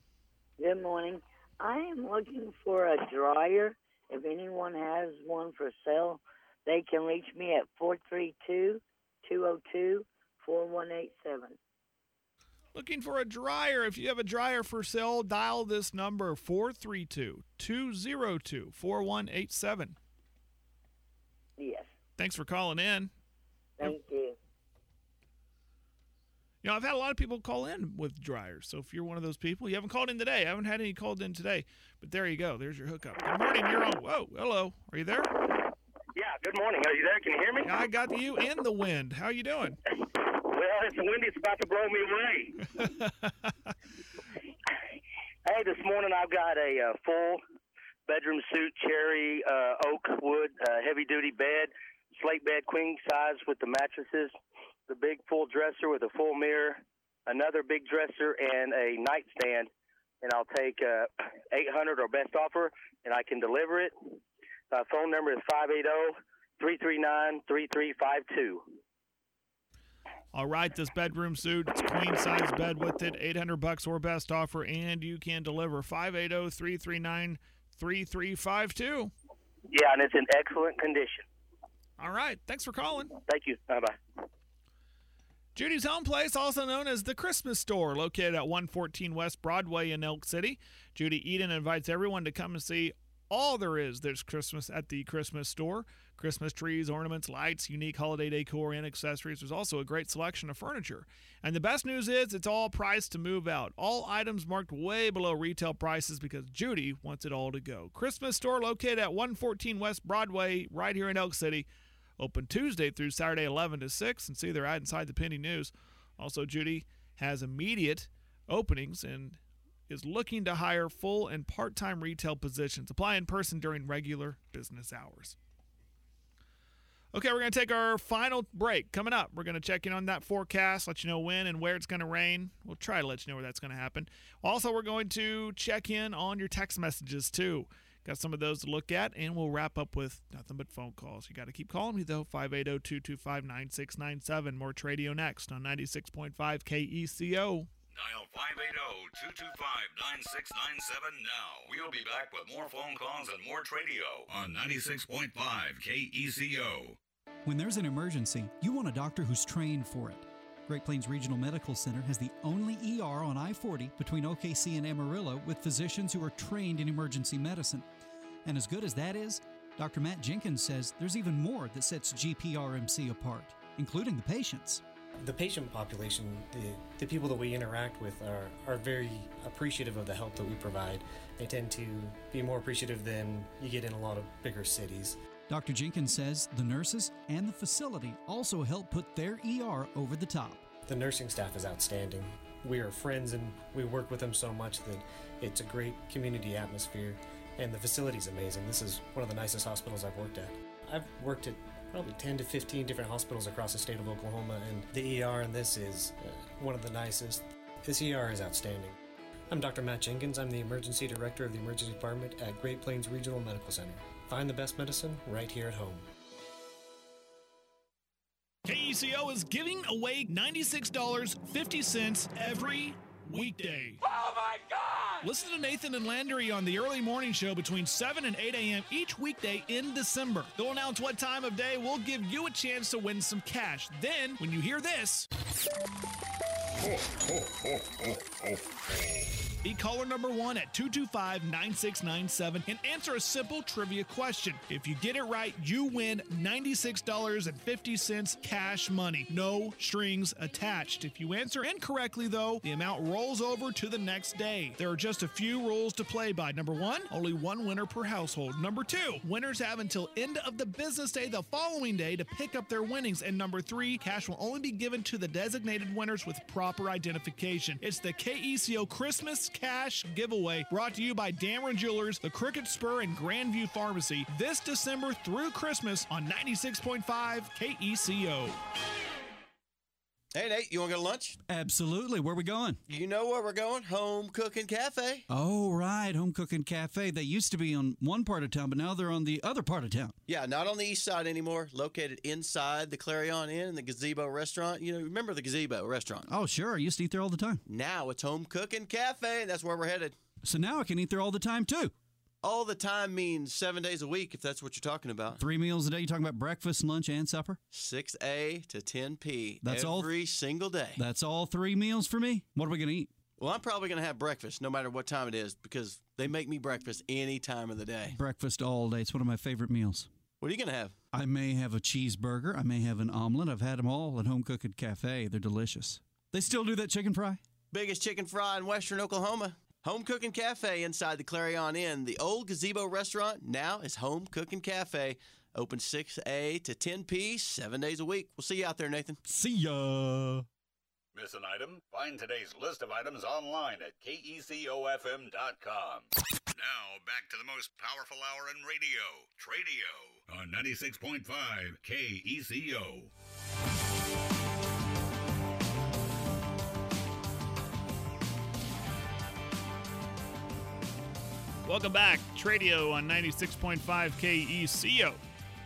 Good morning. I am looking for a dryer. If anyone has one for sale, they can reach me at four three two, two oh two, four one eight seven. Looking for a dryer. If you have a dryer for sale, dial this number, four three two, two oh two, four one eight seven. Yes. Thanks for calling in. Thank you. You know, I've had a lot of people call in with dryers. So if you're one of those people, you haven't called in today. I haven't had any called in today. But there you go. There's your hookup. Good morning. You're on. Whoa. Hello. Are you there? Yeah, good morning. Are you there? Can you hear me? I got you in the wind. How you doing? Well, it's the wind. It's about to blow me away. Hey, this morning I've got a uh, full bedroom suite cherry uh, oak wood uh, heavy-duty bed, slate bed, queen size with the mattresses, the big full dresser with a full mirror, another big dresser, and a nightstand. And I'll take uh, eight hundred or best offer, and I can deliver it. Uh, phone number is five eight zero, three three nine, three three five two. All right, this bedroom suit, it's queen size bed with it, eight hundred bucks or best offer, and you can deliver five eight zero, three three nine, three three five two. Yeah, and it's in excellent condition. All right, thanks for calling. Thank you. Bye-bye. Judy's Home Place, also known as the Christmas Store, located at one fourteen West Broadway in Elk City. Judy Eden invites everyone to come and see all there is there's Christmas at the Christmas Store. Christmas trees, ornaments, lights, unique holiday decor, and accessories. There's also a great selection of furniture. And the best news is it's all priced to move out. All items marked way below retail prices because Judy wants it all to go. Christmas Store located at one fourteen West Broadway right here in Elk City. Open Tuesday through Saturday, eleven to six, and see their ad inside the Penny News. Also, Judy has immediate openings and is looking to hire full and part-time retail positions. Apply in person during regular business hours. Okay, we're going to take our final break. Coming up, we're going to check in on that forecast, let you know when and where it's going to rain. We'll try to let you know where that's going to happen. Also, we're going to check in on your text messages, too. Got some of those to look at, and we'll wrap up with nothing but phone calls. You got to keep calling me, though, five eight zero, two two five, nine six nine seven. More Tradio next on ninety-six point five K E C O. Dial five eight zero, two two five, nine six nine seven now. We'll be back with more phone calls and more Tradio on ninety-six point five K E C O. When there's an emergency, you want a doctor who's trained for it. Great Plains Regional Medical Center has the only E R on I forty between O K C and Amarillo with physicians who are trained in emergency medicine. And as good as that is, Doctor Matt Jenkins says there's even more that sets G P R M C apart, including the patients. The patient population, the, the people that we interact with are, are very appreciative of the help that we provide. They tend to be more appreciative than you get in a lot of bigger cities. Doctor Jenkins says the nurses and the facility also help put their E R over the top. The nursing staff is outstanding. We are friends and we work with them so much that it's a great community atmosphere. And the facility's amazing. This is one of the nicest hospitals I've worked at. I've worked at probably ten to fifteen different hospitals across the state of Oklahoma, and the E R in this is uh, one of the nicest. This E R is outstanding. I'm Doctor Matt Jenkins. I'm the Emergency Director of the Emergency Department at Great Plains Regional Medical Center. Find the best medicine right here at home. K E C O is giving away ninety-six dollars and fifty cents every weekday. Oh my God! Listen to Nathan and Landry on the early morning show between seven and eight a.m. each weekday in December. They'll announce what time of day we'll give you a chance to win some cash. Then, when you hear this, be caller number one at two two five, nine six nine seven and answer a simple trivia question. If you get it right, you win ninety-six dollars and fifty cents cash money. No strings attached. If you answer incorrectly, though, the amount rolls over to the next day. There are just a few rules to play by. Number one, only one winner per household. Number two, winners have until end of the business day the following day to pick up their winnings. And number three, cash will only be given to the designated winners with proper identification. It's the K E C O Christmas Cash Giveaway, brought to you by Dameron Jewelers, the Cricket Spur, and Grandview Pharmacy this December through Christmas on ninety-six point five K E C O. Hey, Nate, you want to go to lunch? Absolutely. Where are we going? You know where we're going. Home Cooking Cafe. Oh, right. Home Cooking Cafe. They used to be on one part of town, but now they're on the other part of town. Yeah, not on the east side anymore. Located inside the Clarion Inn and the Gazebo Restaurant. You know, remember the Gazebo Restaurant? Oh, sure. I used to eat there all the time. Now it's Home Cooking Cafe, and that's where we're headed. So now I can eat there all the time, too. All the time means seven days a week, if that's what you're talking about. Three meals a day? You're talking about breakfast, lunch, and supper? six A to ten P. That's every all, every single day. That's all three meals for me? What are we going to eat? Well, I'm probably going to have breakfast no matter what time it is because they make me breakfast any time of the day. Breakfast all day. It's one of my favorite meals. What are you going to have? I may have a cheeseburger. I may have an omelet. I've had them all at Home Cooking Cafe. They're delicious. They still do that chicken fry? Biggest chicken fry in western Oklahoma. Home Cooking Cafe inside the Clarion Inn. The old Gazebo Restaurant now is Home Cooking Cafe. Open six A to ten P, seven days a week. We'll see you out there, Nathan. See ya. Miss an item? Find today's list of items online at K E C O F M dot com. Now, back to the most powerful hour in radio, Tradio, on ninety-six point five K E C O. Welcome back. Tradio on ninety-six point five K E C O.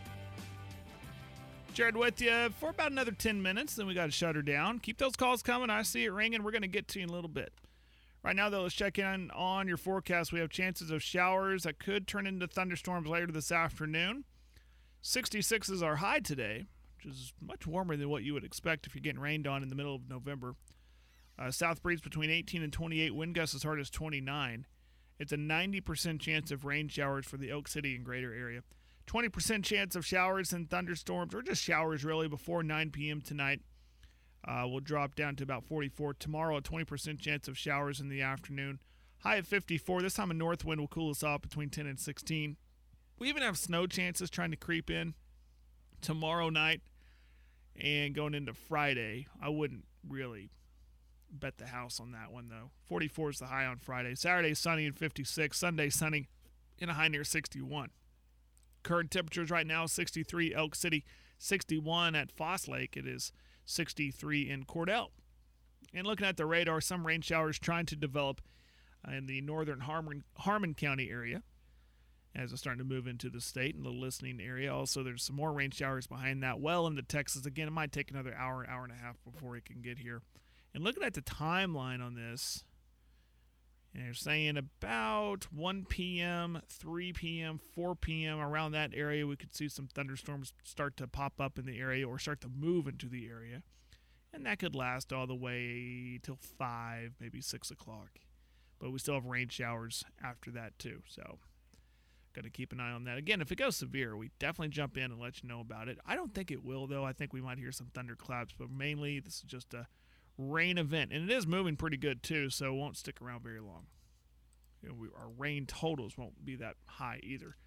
Jared with you for about another ten minutes, then we got to shut her down. Keep those calls coming. I see it ringing. We're going to get to you in a little bit. Right now, though, let's check in on your forecast. We have chances of showers that could turn into thunderstorms later this afternoon. sixty-six is our high today, which is much warmer than what you would expect if you're getting rained on in the middle of November. Uh, south breeze between eighteen and twenty-eight, wind gusts as hard as twenty-nine. It's a ninety percent chance of rain showers for the Elk City and greater area. twenty percent chance of showers and thunderstorms, or just showers really, before nine p.m. tonight. Uh, we'll drop down to about forty-four. Tomorrow, a twenty percent chance of showers in the afternoon. High at fifty-four. This time a north wind will cool us off between ten and sixteen. We even have snow chances trying to creep in tomorrow night and going into Friday. I wouldn't really bet the house on that one, though. forty-four is the high on Friday. Saturday, sunny and fifty-six. Sunday, sunny and a high near sixty-one. Current temperatures right now, sixty-three Elk City, sixty-one at Foss Lake. It is sixty-three in Cordell. And looking at the radar, some rain showers trying to develop in the northern Harmon, Harmon County area as it's starting to move into the state and the listening area. Also, there's some more rain showers behind that well into Texas. Again, it might take another hour, hour and a half before it can get here. And looking at the timeline on this, and they're saying about one p.m., three p.m., four p.m., around that area, we could see some thunderstorms start to pop up in the area or start to move into the area. And that could last all the way till five, maybe six o'clock. But we still have rain showers after that, too. So, got to keep an eye on that. Again, if it goes severe, we definitely jump in and let you know about it. I don't think it will, though. I think we might hear some thunderclaps. But mainly, this is just a rain event. And it is moving pretty good, too, so it won't stick around very long. You know, we, our rain totals won't be that high either.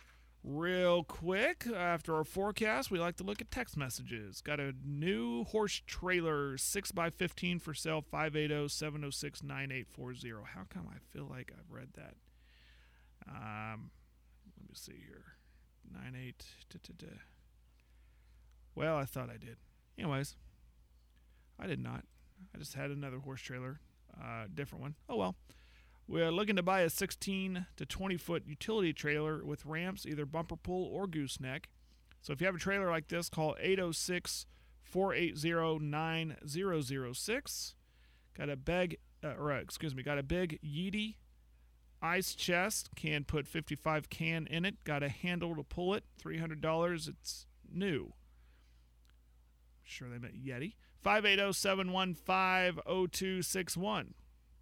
Real quick, after our forecast, we like to look at text messages. Got a new horse trailer, six by fifteen for sale, five eight zero, seven zero six, nine eight four zero. How come I feel like I've read that? Um, let me see here. nine eight. Da, da, da. Well, I thought I did. Anyways, I did not. I just had another horse trailer, uh, different one. Oh, well. We're looking to buy a sixteen to twenty foot utility trailer with ramps, either bumper pull or gooseneck. So if you have a trailer like this, call eight oh six, four eight zero, nine zero zero six. Got a big, uh, or uh, excuse me, got a big Yeti ice chest. Can put fifty-five can in it. Got a handle to pull it. three hundred dollars. It's new. Sure they meant Yeti. five eight zero, seven one five, zero two six one.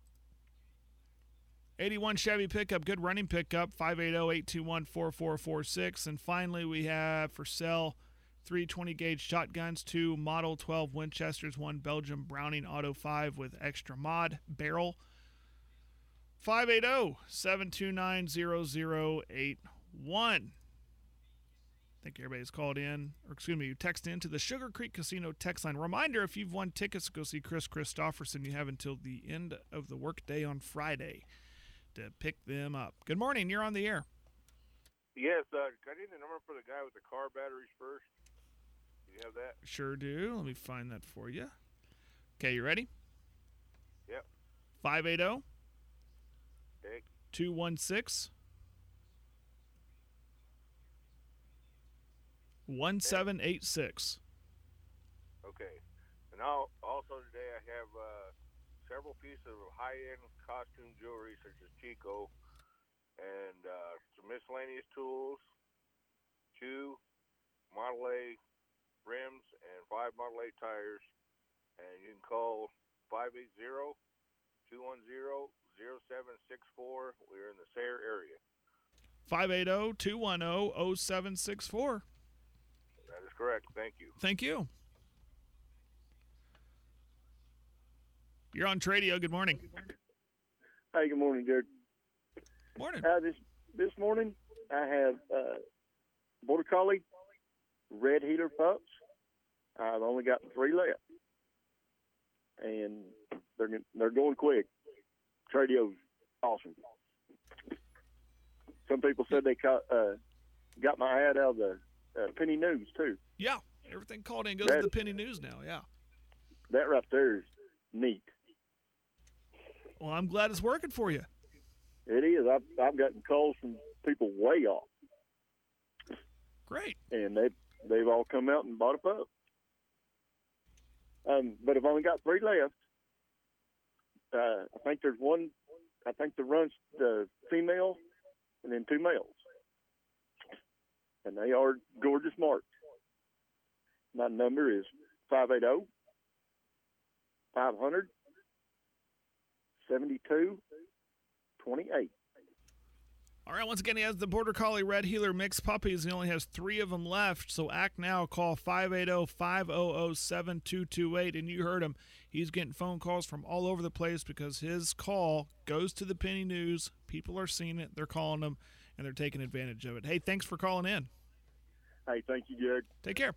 eighty-one Chevy pickup, good running pickup, five eight zero, eight two one, four four four six. And finally, we have for sale three twenty gauge shotguns, two Model twelve Winchesters, one Belgium Browning Auto five with extra mod barrel. five eight zero, seven two nine, zero zero eight one. I think everybody's called in, or excuse me, you text in to the Sugar Creek Casino text line. Reminder, if you've won tickets to go see Chris Christopherson, you have until the end of the workday on Friday to pick them up. Good morning. You're on the air. Yes, uh, I need the number for the guy with the car batteries first. Do you have that? Sure do. Let me find that for you. Okay, you ready? Yep. five eight zero, Okay. two one six, one seven eight six. Okay. And I'll, also today I have uh, several pieces of high-end costume jewelry such as Chico and uh, some miscellaneous tools, two Model A rims, and five Model A tires. And you can call five eight zero, two one zero, zero seven six four. We're in the Sayre area. five eight zero, two one zero, zero seven six four. That is correct. Thank you. Thank you. You're on Tradio. Good morning. Hey, good morning, Jared. Morning. Uh, this this morning, I have uh, Border Collie, Red Healer pups. I've only got three left, and they're they're going quick. Tradio's awesome. Some people said they caught, uh, got my ad out of the uh, Penny News too. Yeah, everything called in goes that, to the Penny News now. Yeah. That right there is neat. Well, I'm glad it's working for you. It is. I've I've gotten calls from people way off. Great. And they they've all come out and bought a pup. Um, but I've only got three left. Uh, I think there's one. I think the runs the female, and then two males, and they are gorgeous marks. My number is five eight zero, five hundred, seventy-two, twenty-eight. All right, once again, he has the Border Collie Red Heeler mixed puppies. He only has three of them left, so act now. Call five eight zero, five hundred, seven two two eight, and you heard him. He's getting phone calls from all over the place because his call goes to the Penny News. People are seeing it, they're calling him, and they're taking advantage of it. Hey, thanks for calling in. Hey, thank you, Jared. Take care.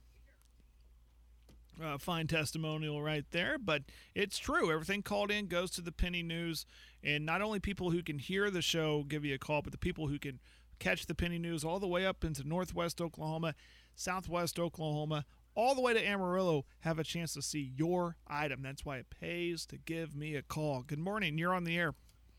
Uh, fine testimonial right there, but it's true. Everything called in goes to the Penny News, and not only people who can hear the show give you a call, but the people who can catch the Penny News all the way up into northwest Oklahoma, southwest Oklahoma, all the way to Amarillo have a chance to see your item. That's why it pays to give me a call. Good morning. You're on the air.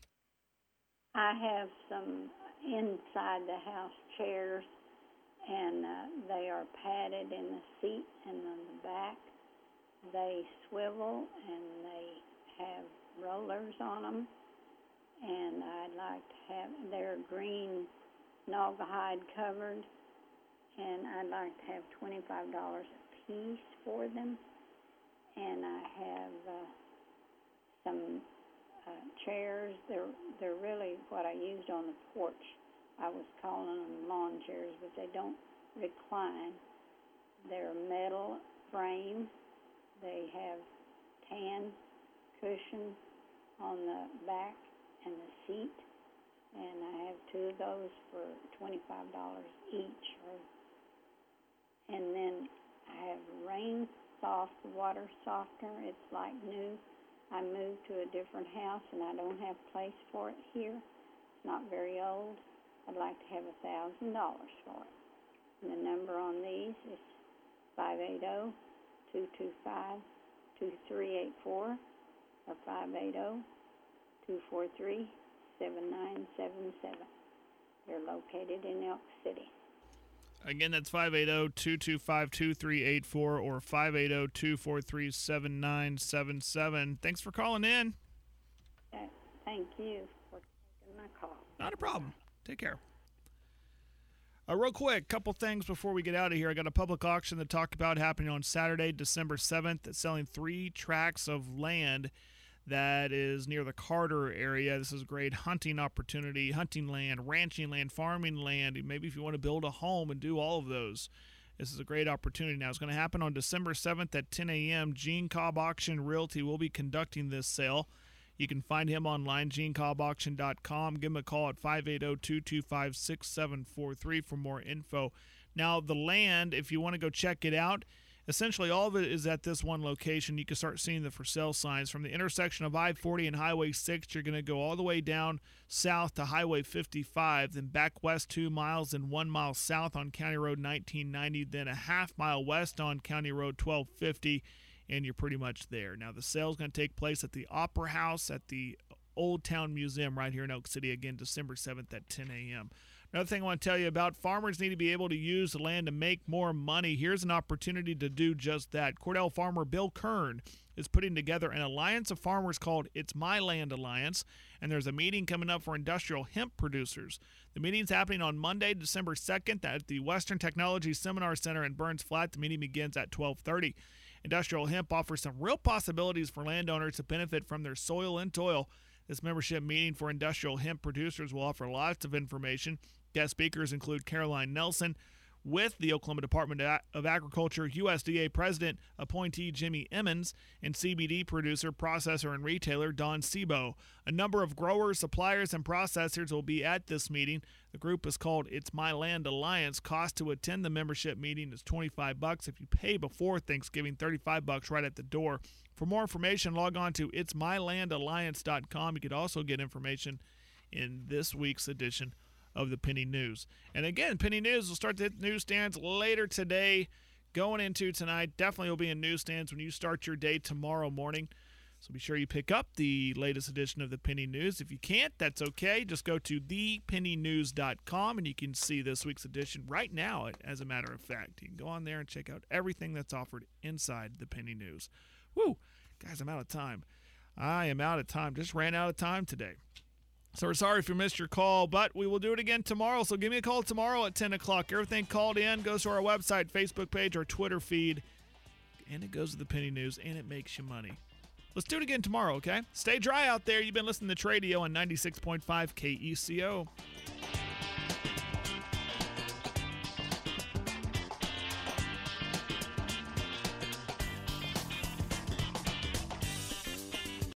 I have some inside the house chairs, and uh, they are padded in the seat and on the back. They swivel and they have rollers on them, and I'd like to have, they're green naugahyde covered, and I'd like to have twenty-five dollars a piece for them. And I have uh, some uh, chairs. They're, they're really what I used on the porch. I was calling them lawn chairs, but they don't recline. They're metal frame. They have tan cushion on the back and the seat, and I have two of those for twenty-five dollars each. Or, and then I have Rain Soft water softener. It's like new. I moved to a different house, and I don't have place for it here. It's not very old. I'd like to have one thousand dollars for it. And the number on these is five eight zero, two two five, two three eight four or five eight zero, two four three, seven nine seven seven. They're located in Elk City. Again, that's five eight zero, two two five, two three eight four or five eight zero, two four three, seven nine seven seven. Thanks for calling in. Uh, thank you for taking my call. Not a problem. Take care. Uh, real quick, couple things before we get out of here. I got a public auction to talk about happening on Saturday, December seventh. That's selling three tracts of land that is near the Carter area. This is a great hunting opportunity, hunting land, ranching land, farming land. Maybe if you want to build a home and do all of those, this is a great opportunity. Now, it's going to happen on December seventh at ten a.m. Gene Cobb Auction Realty will be conducting this sale. You can find him online, gene cobb auction dot com. Give him a call at five eight zero, two two five, six seven four three for more info. Now, the land, if you want to go check it out, essentially all of it is at this one location. You can start seeing the for sale signs. From the intersection of I forty and Highway six, you're going to go all the way down south to Highway fifty-five, then back west two miles and one mile south on County Road nineteen ninety, then a half mile west on County Road twelve fifty, and you're pretty much there. Now, the sale is going to take place at the Opera House at the Old Town Museum right here in Elk City, again, December seventh at ten a.m. Another thing I want to tell you about, farmers need to be able to use the land to make more money. Here's an opportunity to do just that. Cordell farmer Bill Kern is putting together an alliance of farmers called It's My Land Alliance, and there's a meeting coming up for industrial hemp producers. The meeting's happening on Monday, December second at the Western Technology Seminar Center in Burns Flat. The meeting begins at twelve thirty. Industrial hemp offers some real possibilities for landowners to benefit from their soil and toil. This membership meeting for industrial hemp producers will offer lots of information. Guest speakers include Caroline Nelson with the Oklahoma Department of Agriculture, U S D A President appointee Jimmy Emmons, and C B D producer, processor, and retailer Don Sebo. A number of growers, suppliers, and processors will be at this meeting. The group is called It's My Land Alliance. Cost to attend the membership meeting is twenty-five bucks. If you pay before Thanksgiving, thirty-five bucks right at the door. For more information, log on to its my land alliance dot com. You could also get information in this week's edition of the Penny News. And again, Penny News will start to hit newsstands later today, going into tonight. Definitely will be in newsstands when you start your day tomorrow morning. So be sure you pick up the latest edition of the Penny News. If you can't, that's okay. Just go to the penny news dot com and you can see this week's edition right now, as a matter of fact. You can go on there and check out everything that's offered inside the Penny News. Woo! Guys, I'm out of time. I am out of time. Just ran out of time today. So we're sorry if you missed your call, but we will do it again tomorrow. So give me a call tomorrow at ten o'clock. Everything called in goes to our website, Facebook page, our Twitter feed, and it goes to the Penny News, and it makes you money. Let's do it again tomorrow, okay? Stay dry out there. You've been listening to Tradio on ninety-six point five K E C O.